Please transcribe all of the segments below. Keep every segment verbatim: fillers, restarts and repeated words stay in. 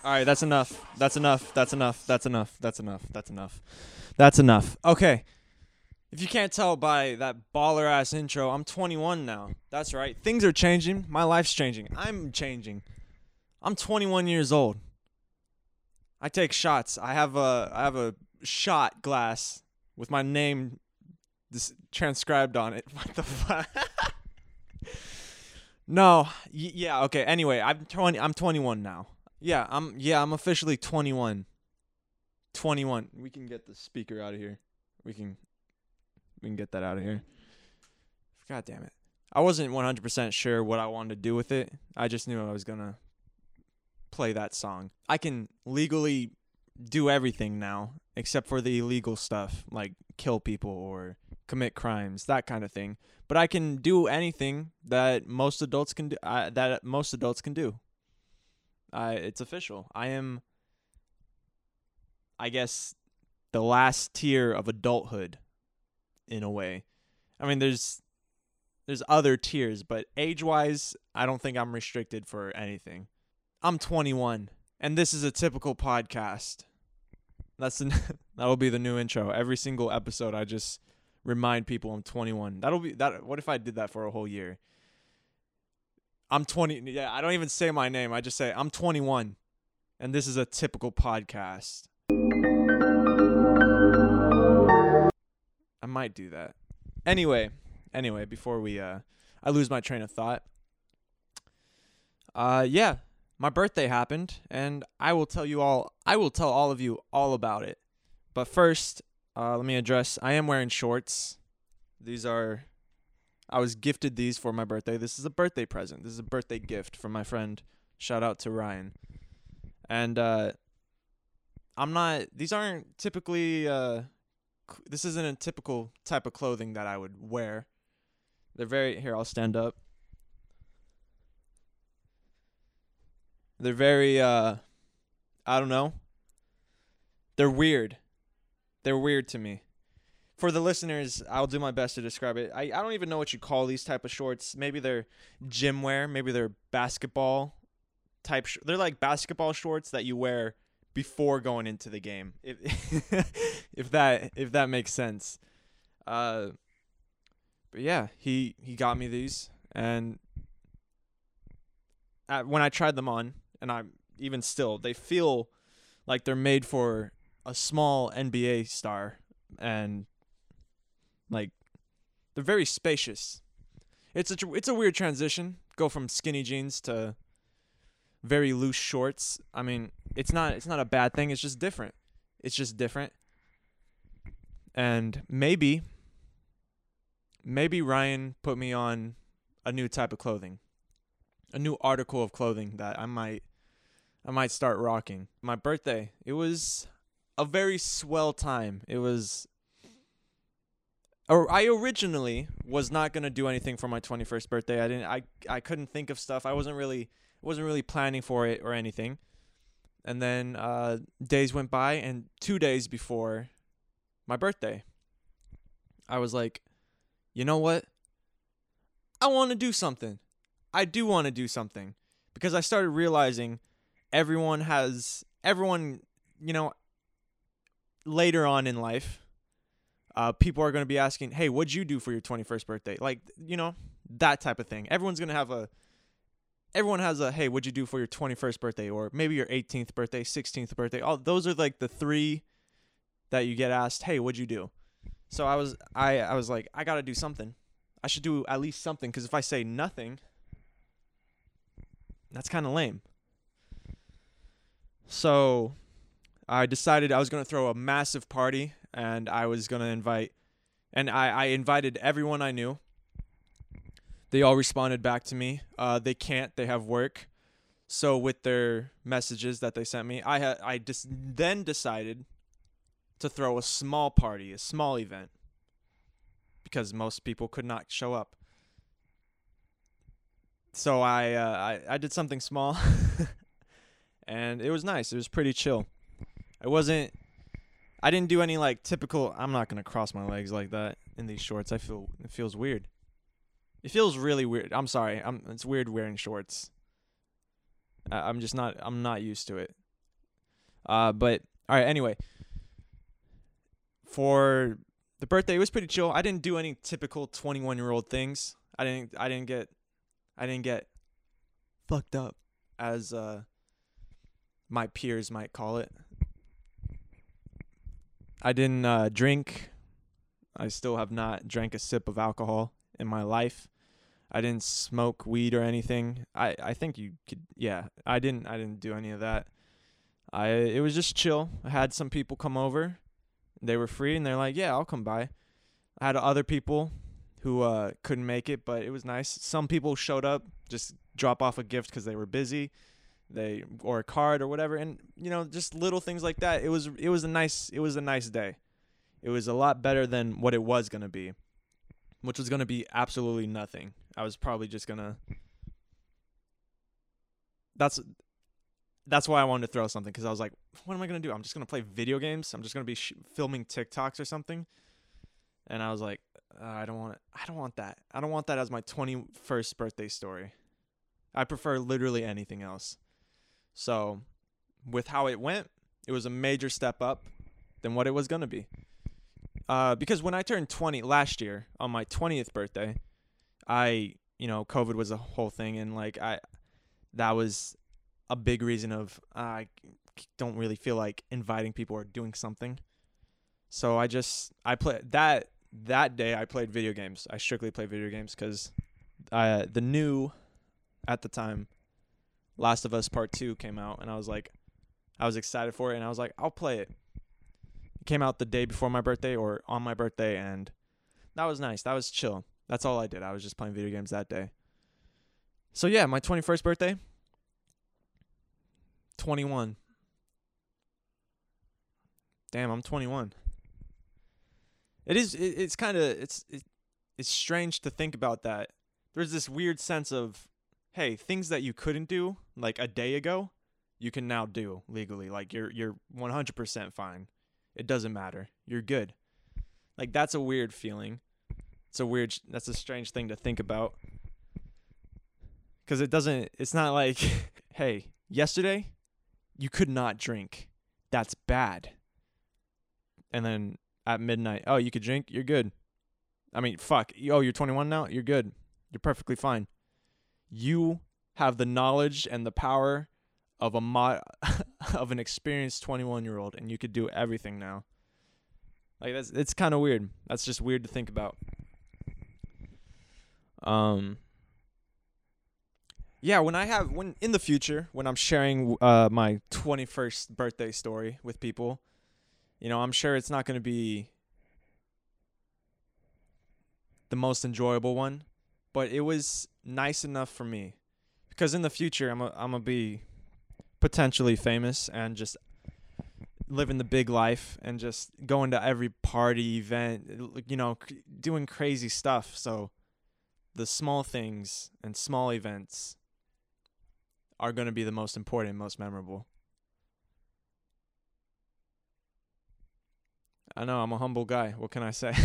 All right, that's enough. That's enough. That's enough. That's enough. That's enough. That's enough. That's enough. Okay. If you can't tell by that baller ass intro, I'm twenty-one now. That's right. Things are changing. My life's changing. I'm changing. I'm twenty-one years old. I take shots. I have a I have a shot glass with my name this transcribed on it. What the fuck? No. Y- yeah, okay. Anyway, I'm twenty I'm twenty-one now. Yeah, I'm yeah, I'm officially twenty-one. twenty-one. We can get the speaker out of here. We can we can get that out of here. God damn it. I wasn't one hundred percent sure what I wanted to do with it. I just knew I was going to play that song. I can legally do everything now except for the illegal stuff like kill people or commit crimes, that kind of thing. But I can do anything that most adults can do uh, that most adults can do. Uh, it's official. I am, I guess, the last tier of adulthood, in a way. I mean, there's there's other tiers, but age-wise, I don't think I'm restricted for anything. I'm twenty-one, and this is a typical podcast. That's the, that'll be the new intro. Every single episode, I just remind people I'm twenty-one. That'll be that. What if I did that for a whole year? I'm twenty. Yeah, I don't even say my name. I just say I'm twenty-one, and this is a typical podcast. I might do that. Anyway, anyway, before we uh, I lose my train of thought. Uh, yeah, my birthday happened, and I will tell you all. I will tell all of you all about it. But first, uh, let me address. I am wearing shorts. These are. I was gifted these for my birthday. This is a birthday present. This is a birthday gift from my friend. Shout out to Ryan. And uh, I'm not. These aren't typically. Uh, this isn't a typical type of clothing that I would wear. They're very. Here, I'll stand up. They're very. Uh, I don't know. They're weird. They're weird to me. For the listeners, I'll do my best to describe it. I, I don't even know what you call these type of shorts. Maybe they're gym wear. Maybe they're basketball type. Sh- they're like basketball shorts that you wear before going into the game. If if that if that makes sense. Uh, but yeah, he he got me these, and at, when I tried them on, and I even still, they feel like they're made for a small N B A star, and like they're very spacious. It's a tr- it's a weird transition. Go from skinny jeans to very loose shorts. I mean, it's not it's not a bad thing. It's just different. It's just different. And maybe maybe Ryan put me on a new type of clothing. A new article of clothing that I might I might start rocking. My birthday, it was a very swell time. It was Or I originally was not gonna do anything for my twenty-first birthday. I didn't. I I couldn't think of stuff. I wasn't really wasn't really planning for it or anything. And then uh, days went by, and two days before my birthday, I was like, you know what? I want to do something. I do want to do something because I started realizing everyone has everyone. You know, later on in life. Uh, people are going to be asking, hey, what'd you do for your twenty-first birthday? Like, you know, that type of thing. Everyone's going to have a, everyone has a, hey, what'd you do for your twenty-first birthday? Or maybe your eighteenth birthday, sixteenth birthday. All those are like the three that you get asked, hey, what'd you do? So I was, I, I was like, I got to do something. I should do at least something. Because if I say nothing, that's kind of lame. So I decided I was going to throw a massive party. And I was going to invite, and I, I invited everyone I knew. They all responded back to me. Uh, they can't, they have work. So with their messages that they sent me, I had, I just then decided to throw a small party, a small event. Because most people could not show up. So I, uh, I, I did something small. And it was nice. It was pretty chill. It wasn't. I didn't do any like typical. I'm not gonna cross my legs like that in these shorts. I feel it feels weird. It feels really weird. I'm sorry. I'm. It's weird wearing shorts. I, I'm just not. I'm not used to it. Uh, but all right. Anyway, for the birthday, it was pretty chill. I didn't do any typical twenty-one year old things. I didn't. I didn't get. I didn't get fucked up, as uh, my peers might call it. I didn't uh, drink. I still have not drank a sip of alcohol in my life. I didn't smoke weed or anything. I, I think you could. Yeah, I didn't. I didn't do any of that. I. It was just chill. I had some people come over. They were free, and they're like, "Yeah, I'll come by." I had other people who uh, couldn't make it, but it was nice. Some people showed up, just drop off a gift because they were busy, they or a card or whatever, and you know, just little things like that. It was it was a nice it was a nice day. It was a lot better than what it was gonna be, which was gonna be absolutely nothing. I was probably just gonna. That's that's why I wanted to throw something, because I was like, what am I gonna do? I'm just gonna play video games. I'm just gonna be sh- filming TikToks or something. And I was like, uh, I don't want it. I don't want that. I don't want that as my twenty-first birthday story. I prefer literally anything else. So, with how it went, it was a major step up than what it was going to be. Uh, because when I turned twenty last year, on my twentieth birthday, I, you know, COVID was a whole thing. And, like, I, that was a big reason of uh, I don't really feel like inviting people or doing something. So I just, I played that, that day I played video games. I strictly played video games because uh, the new, at the time, Last of Us Part two came out. And I was like, I was excited for it. And I was like, I'll play it. It came out the day before my birthday or on my birthday. And that was nice. That was chill. That's all I did. I was just playing video games that day. So yeah, my twenty-first birthday, twenty-one. Damn, I'm twenty-one. It is. It, it's kind of. It's. It, it's strange to think about that. There's this weird sense of, hey, things that you couldn't do like a day ago, you can now do legally. Like you're. You're one hundred percent fine. It doesn't matter. You're good. Like that's a weird feeling. It's a weird. That's a strange thing to think about. Because it doesn't. It's not like, hey, yesterday, you could not drink. That's bad. And then at midnight, oh, you could drink? You're good. I mean, fuck. Oh, you're twenty-one now? You're good. You're perfectly fine. You have the knowledge and the power of a mo- of an experienced twenty-one-year-old, and you could do everything now. Like, that's it's kind of weird. That's just weird to think about. Um. Yeah, when I have, when in the future, when I'm sharing uh, my twenty-first birthday story with people, you know, I'm sure it's not going to be the most enjoyable one, but it was nice enough for me. Because in the future, I'm a, I'm going to be potentially famous and just living the big life and just going to every party, event, you know, c- doing crazy stuff. So the small things and small events are going to be the most important, most memorable. I know, I'm a humble guy. What can I say?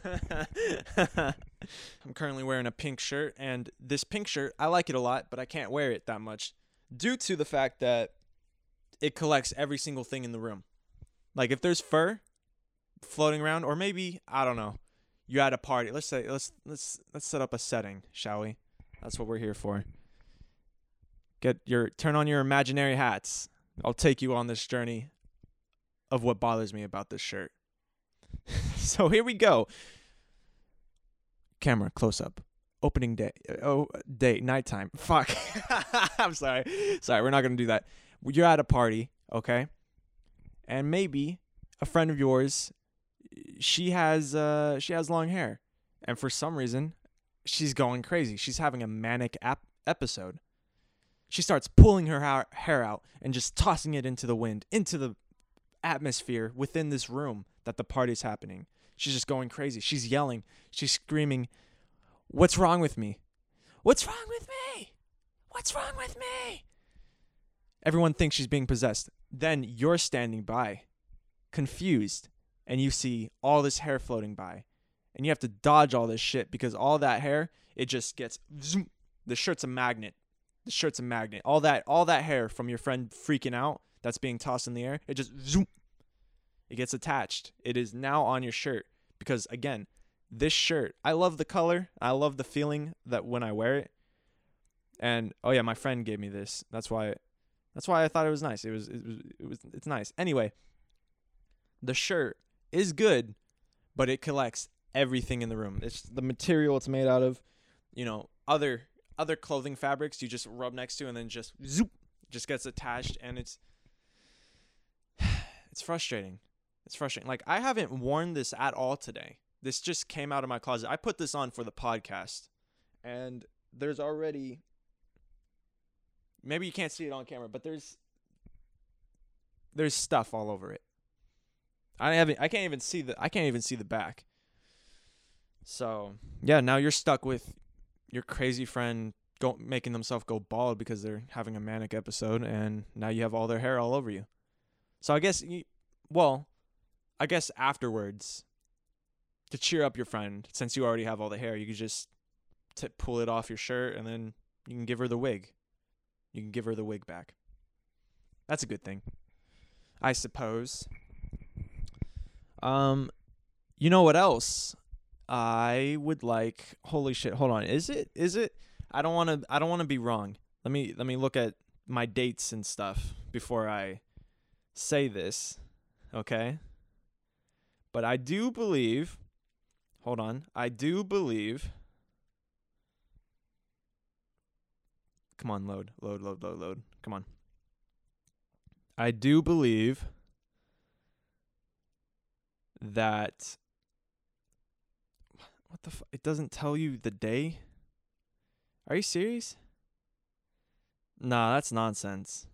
I'm currently wearing a pink shirt, and this pink shirt, I like it a lot, but I can't wear it that much due to the fact that it collects every single thing in the room. Like if there's fur floating around, or maybe, I don't know, you're at a party. Let's say let's let's let's set up a setting, shall we? That's what we're here for. Get your turn on your imaginary hats. I'll take you on this journey of what bothers me about this shirt. So here we go. Camera close up. Opening day. Oh, day nighttime. Fuck. I'm sorry. Sorry, we're not gonna do that. You're at a party, okay? And maybe a friend of yours, she has uh she has long hair, and for some reason, she's going crazy. She's having a manic ap- episode. She starts pulling her ha- hair out and just tossing it into the wind, into the atmosphere within this room that the party's happening. She's just going crazy. She's yelling. She's screaming, "What's wrong with me? What's wrong with me? What's wrong with me?" Everyone thinks she's being possessed. Then you're standing by, confused, and you see all this hair floating by. And you have to dodge all this shit because all that hair, it just gets... The shirt's a magnet. The shirt's a magnet. All that all that hair from your friend freaking out, that's being tossed in the air, it just zoom, it gets attached. It is now on your shirt because, again, this shirt, I love the color. I love the feeling that when I wear it. And oh yeah, my friend gave me this. That's why that's why I thought it was nice. It was it was it was it's nice. Anyway, the shirt is good, but it collects everything in the room. It's the material it's made out of, you know, other other clothing fabrics you just rub next to and then just zoop, just gets attached, and it's it's frustrating. It's frustrating. Like, I haven't worn this at all today. This just came out of my closet. I put this on for the podcast, and there's already, maybe you can't see it on camera, but there's there's stuff all over it. I haven't I can't even see the I can't even see the back. So, yeah, now you're stuck with your crazy friend go making themselves go bald because they're having a manic episode, and now you have all their hair all over you. So I guess you, well, I guess afterwards, to cheer up your friend, since you already have all the hair, you could just t- pull it off your shirt, and then you can give her the wig. You can give her the wig back. That's a good thing, I suppose. Um, you know what else? I would like. Holy shit! Hold on. Is it? Is it? I don't want to. I don't want to be wrong. Let me. Let me look at my dates and stuff before I say this. Okay. But I do believe. Hold on. I do believe. Come on, load, load, load, load, load. Come on. I do believe that. What the fuck? It doesn't tell you the day? Are you serious? Nah, that's nonsense.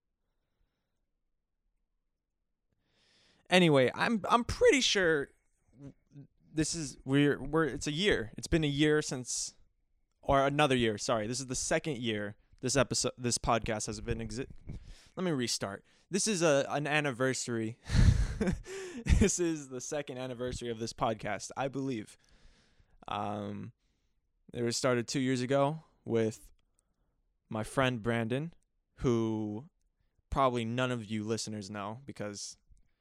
Anyway, I'm I'm pretty sure this is we're we're it's a year. It's been a year since, or another year. Sorry, this is the second year this episode this podcast has been exi- Let me restart. This is a an anniversary. This is the second anniversary of this podcast, I believe. Um, it was started two years ago with my friend Brandon, who probably none of you listeners know because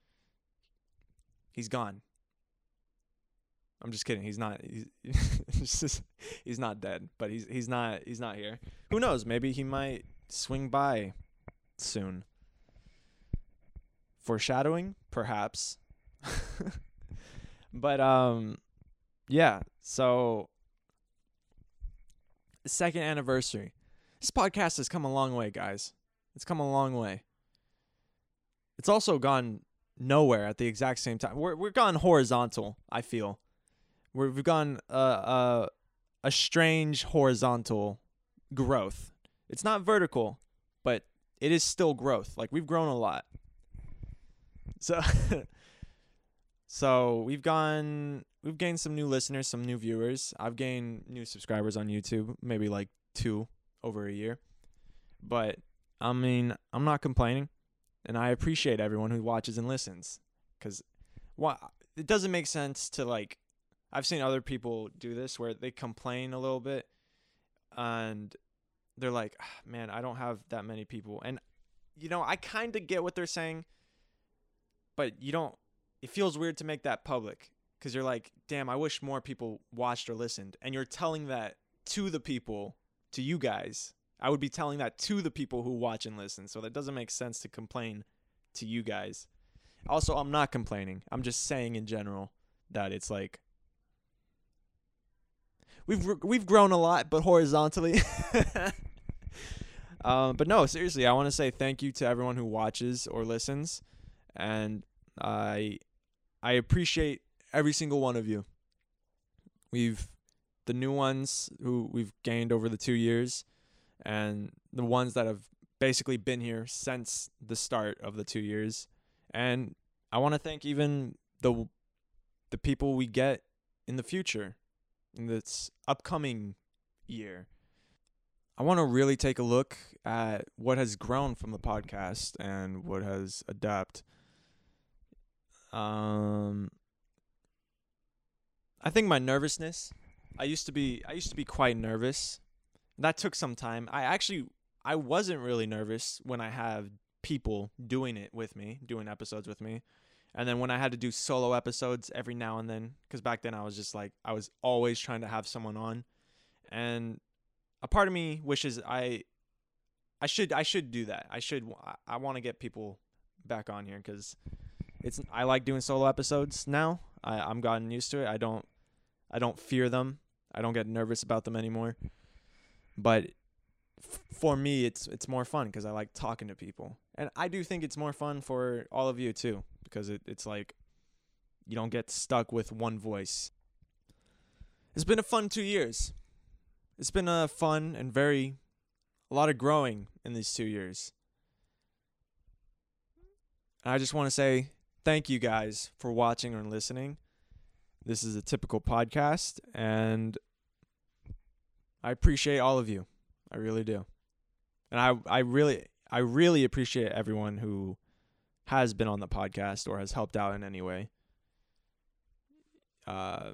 he's gone. I'm just kidding. He's not. He's just, he's not dead, but he's he's not he's not here. Who knows? Maybe he might swing by soon. Foreshadowing, perhaps. But um, yeah. So, second anniversary. This podcast has come a long way, guys. It's come a long way. It's also gone nowhere at the exact same time. We're we're gone horizontal, I feel. We're, we've gone uh, uh, a strange horizontal growth. It's not vertical, but it is still growth. Like, we've grown a lot. So, so we've gone, we've gained some new listeners, some new viewers. I've gained new subscribers on YouTube, maybe like two over a year. But I mean, I'm not complaining, and I appreciate everyone who watches and listens, because what it doesn't make sense to, like, I've seen other people do this where they complain a little bit, and they're like, ah, man, I don't have that many people. And, you know, I kind of get what they're saying, but you don't, it feels weird to make that public, because you're like, damn, I wish more people watched or listened. And you're telling that to the people, to you guys. I would be telling that to the people who watch and listen. So that doesn't make sense to complain to you guys. Also, I'm not complaining. I'm just saying in general that it's like, we've we've grown a lot, but horizontally. um, but no, seriously, I want to say thank you to everyone who watches or listens, and I I appreciate every single one of you. We've the new ones who we've gained over the two years, and the ones that have basically been here since the start of the two years. And I want to thank even the the people we get in the future, in this upcoming year. I want to really take a look at what has grown from the podcast and what has adapted. Um, I think my nervousness. I used to be. I used to be quite nervous. That took some time. I actually. I wasn't really nervous when I have people doing it with me, doing episodes with me. And then when I had to do solo episodes every now and then, because back then I was just like, I was always trying to have someone on. And a part of me wishes I, I should, I should do that. I should, I, I want to get people back on here because it's, I like doing solo episodes now. I, I'm gotten used to it. I don't, I don't fear them. I don't get nervous about them anymore. But f- for me, it's, it's more fun because I like talking to people. And I do think it's more fun for all of you too, because it, it's like you don't get stuck with one voice. It's been a fun two years. It's been a fun and very, a lot of growing in these two years. And I just want to say thank you guys for watching or listening. This is a typical podcast, and I appreciate all of you. I really do. And I, I really, I really appreciate everyone who has been on the podcast or has helped out in any way. Uh,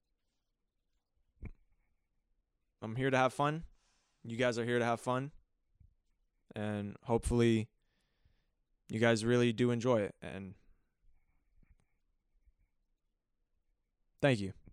I'm here to have fun. You guys are here to have fun. And hopefully you guys really do enjoy it. And thank you.